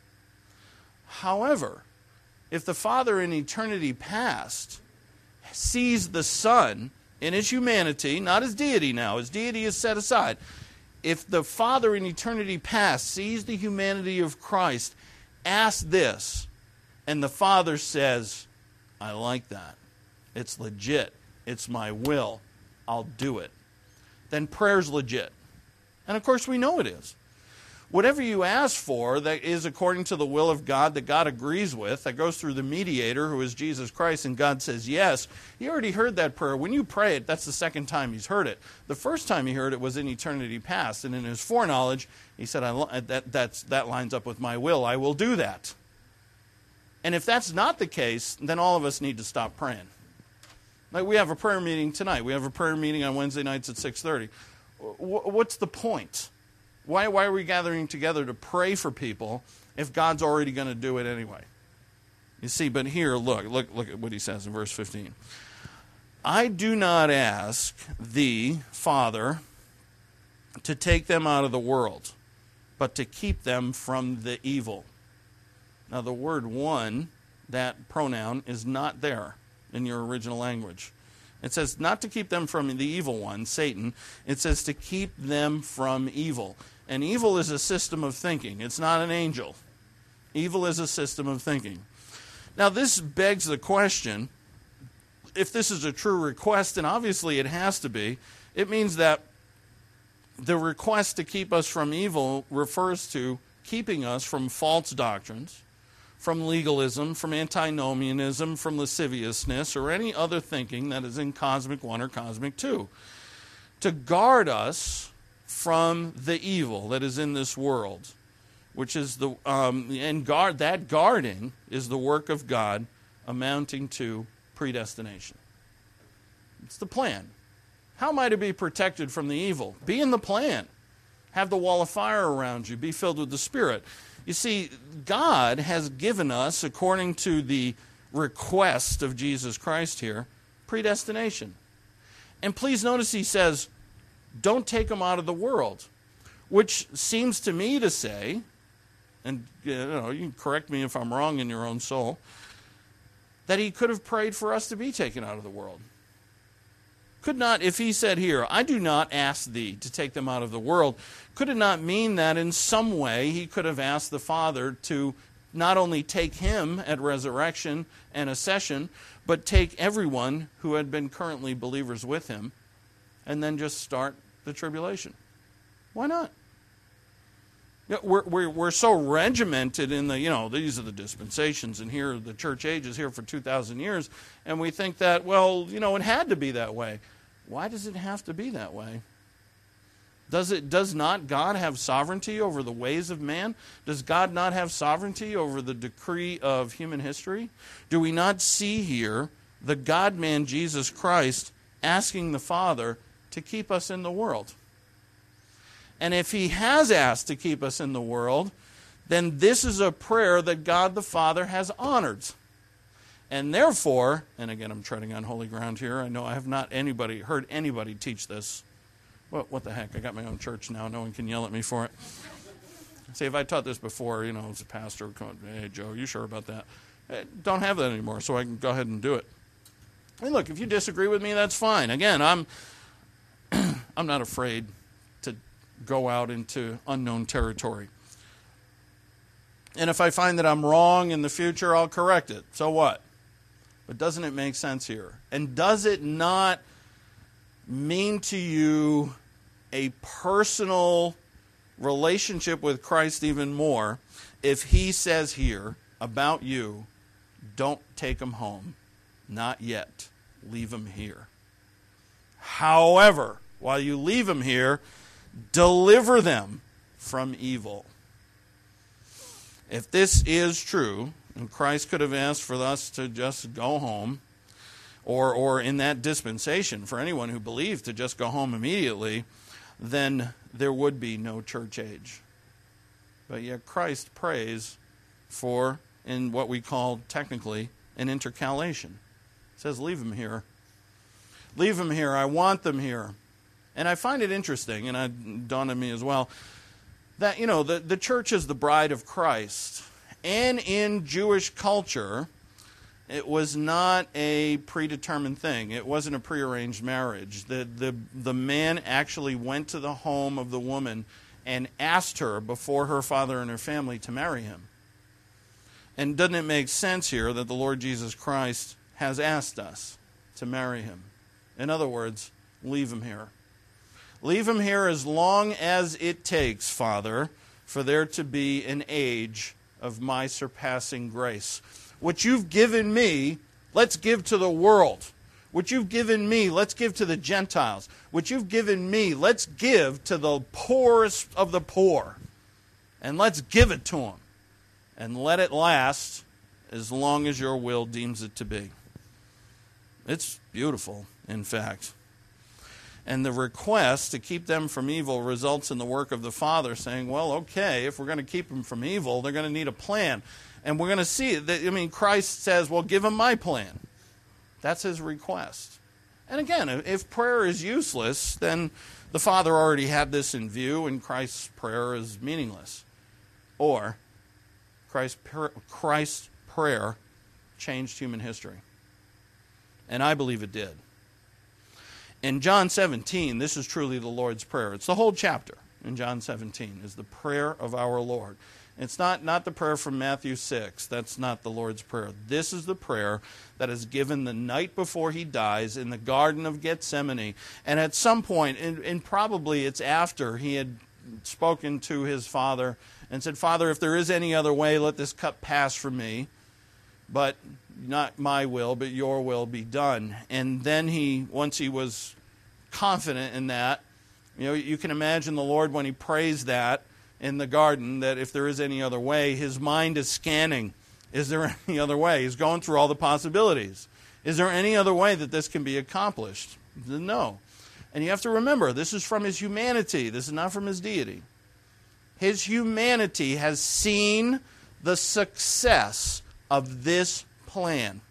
However, if the Father in eternity past sees the Son in his humanity, not his deity now, his deity is set aside. If the Father in eternity past sees the humanity of Christ, ask this, and the Father says, I like that. It's legit. It's my will. I'll do it. Then prayer's legit. And of course we know it is. Whatever you ask for that is according to the will of God, that God agrees with, that goes through the mediator who is Jesus Christ, and God says yes, he already heard that prayer. When you pray it, that's the second time he's heard it. The first time he heard it was in eternity past, and in his foreknowledge, he said, that lines up with my will. I will do that. And if that's not the case, then all of us need to stop praying. Like we have a prayer meeting tonight. We have a prayer meeting on Wednesday nights at 6:30. What's the point? Why are we gathering together to pray for people if God's already going to do it anyway? You see, but here, look at what he says in verse 15. I do not ask thee, Father, to take them out of the world, but to keep them from the evil. Now, the word one, that pronoun, is not there in your original language. It says not to keep them from the evil one, Satan. It says to keep them from evil. And evil is a system of thinking. It's not an angel. Evil is a system of thinking. Now, this begs the question, if this is a true request, and obviously it has to be, it means that the request to keep us from evil refers to keeping us from false doctrines, from legalism, from antinomianism, from lasciviousness, or any other thinking that is in Cosmic 1 or Cosmic 2. To guard us from the evil that is in this world, which is that guarding is the work of God amounting to predestination. It's the plan. How am I to be protected from the evil? Be in the plan. Have the wall of fire around you. Be filled with the Spirit. You see, God has given us, according to the request of Jesus Christ here, predestination. And please notice he says, don't take them out of the world, which seems to me to say, and you can correct me if I'm wrong in your own soul, that he could have prayed for us to be taken out of the world. Could not, if he said here, I do not ask thee to take them out of the world, could it not mean that in some way he could have asked the Father to not only take him at resurrection and ascension, but take everyone who had been currently believers with him and then just start the tribulation? Why not? We're so regimented in the, these are the dispensations, and here the church age is here for 2,000 years, and we think that, it had to be that way. Why does it have to be that way? Does not God have sovereignty over the ways of man? Does God not have sovereignty over the decree of human history? Do we not see here the God-man Jesus Christ asking the Father to keep us in the world? And if he has asked to keep us in the world, then this is a prayer that God the Father has honored. And therefore, and again I'm treading on holy ground here, I know I have not heard anybody teach this. Well, what the heck, I got my own church now, no one can yell at me for it. See, if I taught this before, as a pastor, hey Joe, you sure about that? Don't have that anymore, so I can go ahead and do it. Hey, look, if you disagree with me, that's fine. Again, I'm not afraid to go out into unknown territory. And if I find that I'm wrong in the future, I'll correct it. So what? But doesn't it make sense here? And does it not mean to you a personal relationship with Christ even more if he says here about you, don't take them home, not yet, leave them here. However, while you leave them here, deliver them from evil. If this is true, and Christ could have asked for us to just go home, or in that dispensation, for anyone who believed to just go home immediately, then there would be no church age. But yet Christ prays for, in what we call technically, an intercalation. He says, leave them here. Leave them here. I want them here. And I find it interesting, and it dawned on me as well, that, the church is the bride of Christ. And in Jewish culture, it was not a predetermined thing. It wasn't a prearranged marriage. The man actually went to the home of the woman and asked her before her father and her family to marry him. And doesn't it make sense here that the Lord Jesus Christ has asked us to marry him? In other words, leave him here. Leave him here as long as it takes, Father, for there to be an age of my surpassing grace. What you've given me, let's give to the world. What you've given me, let's give to the Gentiles. What you've given me, let's give to the poorest of the poor. And let's give it to them. And let it last as long as your will deems it to be. It's beautiful, in fact. And the request to keep them from evil results in the work of the Father saying, well, okay, if we're going to keep them from evil, they're going to need a plan. And we're going to see that, Christ says, well, give them my plan. That's his request. And again, if prayer is useless, then the Father already had this in view, and Christ's prayer is meaningless. Or Christ's prayer changed human history. And I believe it did. In John 17, this is truly the Lord's Prayer. It's the whole chapter in John 17 is the prayer of our Lord. It's not the prayer from Matthew 6. That's not the Lord's Prayer. This is the prayer that is given the night before he dies in the Garden of Gethsemane. And at some point, and probably it's after he had spoken to his Father and said, Father, if there is any other way, let this cup pass from me. But not my will, but your will be done. And then once he was confident in that, you can imagine the Lord when he prays that in the garden, that if there is any other way, his mind is scanning. Is there any other way? He's going through all the possibilities. Is there any other way that this can be accomplished? No. And you have to remember, this is from his humanity. This is not from his deity. His humanity has seen the success of this plan.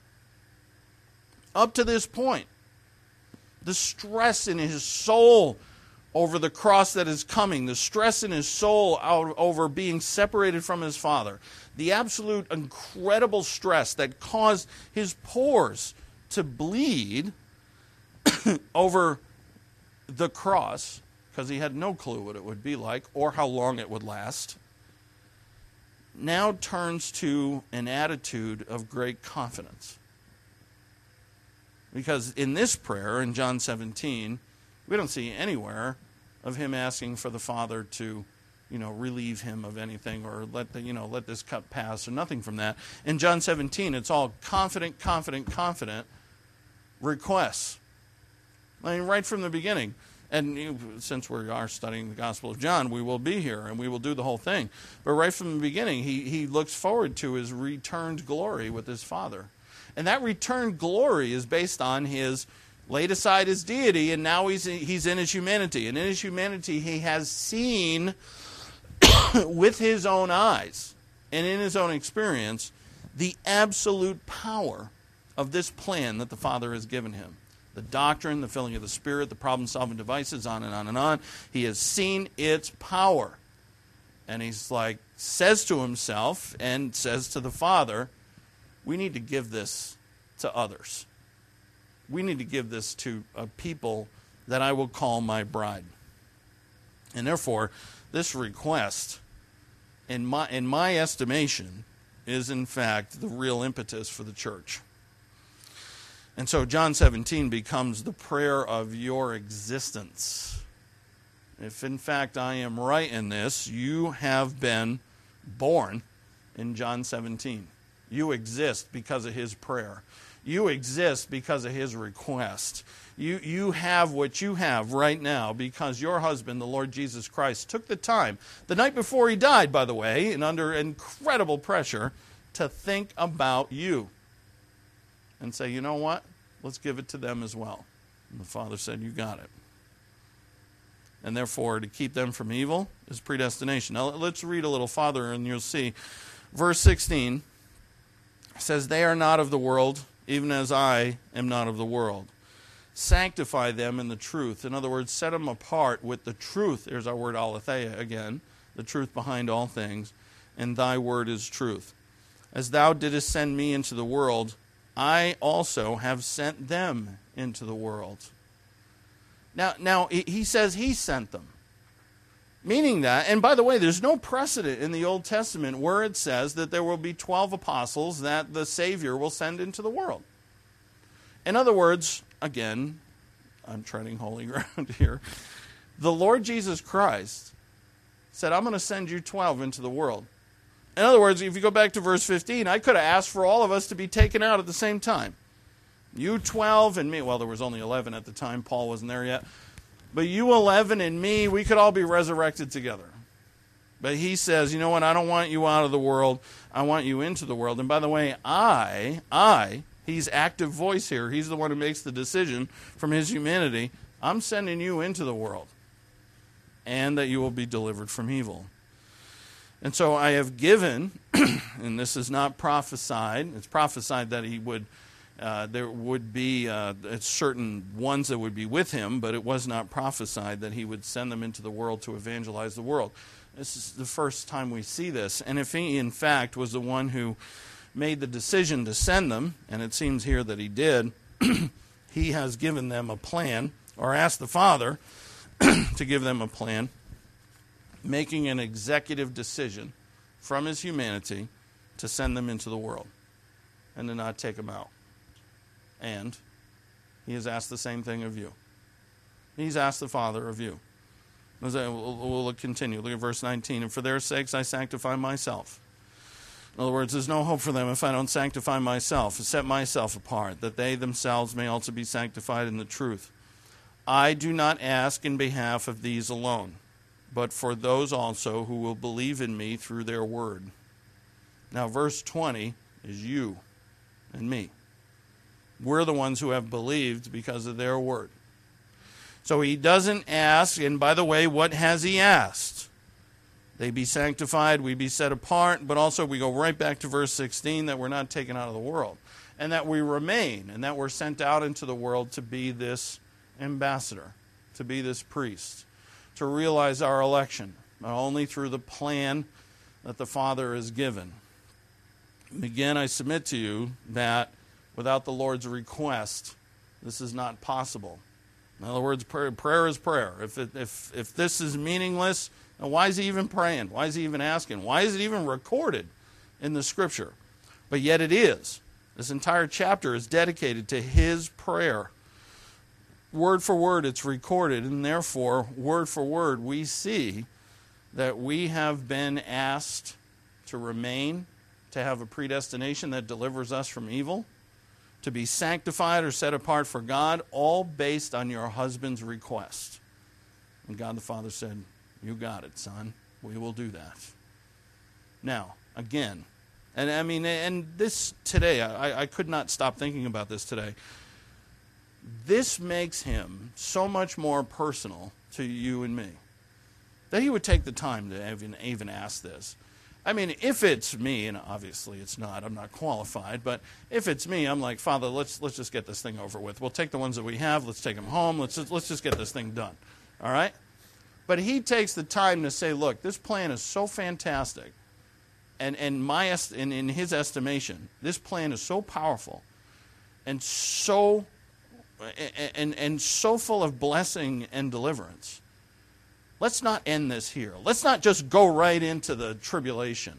Up to this point, the stress in his soul over the cross that is coming, the stress in his soul over being separated from his Father, the absolute incredible stress that caused his pores to bleed over the cross, because he had no clue what it would be like or how long it would last, now turns to an attitude of great confidence. Because in this prayer, in John 17, we don't see anywhere of him asking for the Father to, relieve him of anything or let this cup pass or nothing from that. In John 17, it's all confident requests. Right from the beginning. And since we are studying the Gospel of John, we will be here and we will do the whole thing. But right from the beginning, he looks forward to his returned glory with his Father. And that returned glory is based on his laid aside his deity, and now he's in his humanity. And in his humanity, he has seen with his own eyes and in his own experience the absolute power of this plan that the Father has given him. The doctrine, the filling of the Spirit, the problem-solving devices, on and on and on. He has seen its power. And he's says to himself and says to the Father, we need to give this to others. We need to give this to a people that I will call my bride. And therefore, this request in my estimation, is in fact the real impetus for the church. And so John 17 becomes the prayer of your existence. If in fact I am right in this, you have been born in John 17. You exist because of his prayer. You exist because of his request. You have what you have right now because your husband, the Lord Jesus Christ, took the time, the night before he died, by the way, and under incredible pressure, to think about you and say, you know what? Let's give it to them as well. And the Father said, you got it. And therefore, to keep them from evil is predestination. Now, let's read a little farther, and you'll see. Verse 16 says, they are not of the world, even as I am not of the world. Sanctify them in the truth. In other words, set them apart with the truth. There's our word aletheia again, the truth behind all things. And thy word is truth. As thou didst send me into the world, I also have sent them into the world. Now he says he sent them. Meaning that, and by the way, there's no precedent in the Old Testament where it says that there will be 12 apostles that the Savior will send into the world. In other words, again, I'm treading holy ground here. The Lord Jesus Christ said, I'm going to send you 12 into the world. In other words, if you go back to verse 15, I could have asked for all of us to be taken out at the same time. You 12 and me. Well, there was only 11 at the time. Paul wasn't there yet. But you 11 and me, we could all be resurrected together. But he says, you know what? I don't want you out of the world. I want you into the world. And by the way, he's active voice here. He's the one who makes the decision from his humanity. I'm sending you into the world. And that you will be delivered from evil. And so I have given, and this is not prophesied. It's prophesied that he would, there would be certain ones that would be with him, but it was not prophesied that he would send them into the world to evangelize the world. This is the first time we see this. And if he, in fact, was the one who made the decision to send them, and it seems here that he did, he has given them a plan, or asked the Father to give them a plan, making an executive decision from his humanity to send them into the world and to not take them out. And he has asked the same thing of you. He's asked the Father of you. We'll continue. Look at verse 19. And for their sakes I sanctify myself. In other words, there's no hope for them if I don't sanctify myself, set myself apart, that they themselves may also be sanctified in the truth. I do not ask in behalf of these alone, but for those also who will believe in me through their word. Now, verse 20 is you and me. We're the ones who have believed because of their word. So he doesn't ask, and by the way, what has he asked? They be sanctified, we be set apart, but also we go right back to verse 16, that we're not taken out of the world, and that we remain, and that we're sent out into the world to be this ambassador, to be this priest, to realize our election, not only through the plan that the Father has given. Again, I submit to you that without the Lord's request, this is not possible. In other words, prayer is prayer. If this is meaningless, then why is he even praying? Why is he even asking? Why is it even recorded in the Scripture? But yet it is. This entire chapter is dedicated to his prayer. Word for word, it's recorded, and therefore, word for word, we see that we have been asked to remain, to have a predestination that delivers us from evil, to be sanctified or set apart for God, all based on your husband's request. And God the Father said, you got it, son. We will do that. Now, again, and this today, I could not stop thinking about this today. This makes him so much more personal to you and me, that he would take the time to even ask this. I mean, if it's me, and obviously it's not, I'm not qualified, but if it's me, I'm like, Father, let's just get this thing over with. We'll take the ones that we have, let's take them home, let's just get this thing done. All right? But he takes the time to say, look, this plan is so fantastic, and in his estimation, this plan is so powerful and so full of blessing and deliverance let's not end this here. Let's not just go right into the tribulation.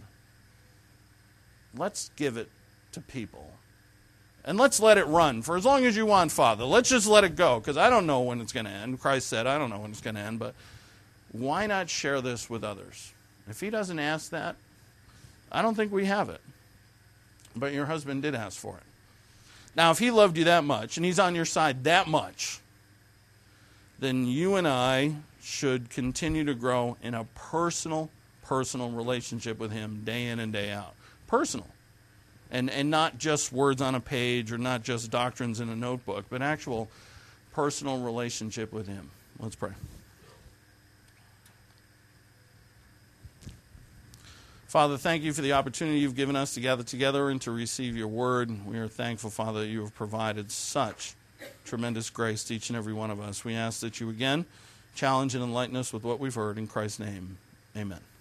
Let's give it to people. And let's let it run for as long as you want, Father. Let's just let it go, because I don't know when it's going to end. Christ said, I don't know when it's going to end, but why not share this with others? If he doesn't ask that, I don't think we have it. But your husband did ask for it. Now, if he loved you that much, and he's on your side that much, then you and I should continue to grow in a personal relationship with him day in and day out. Personal. And not just words on a page or not just doctrines in a notebook, but actual personal relationship with him. Let's pray. Father, thank you for the opportunity you've given us to gather together and to receive your word. We are thankful, Father, that you have provided such tremendous grace to each and every one of us. We ask that you again challenge and enlighten us with what we've heard. In Christ's name, amen.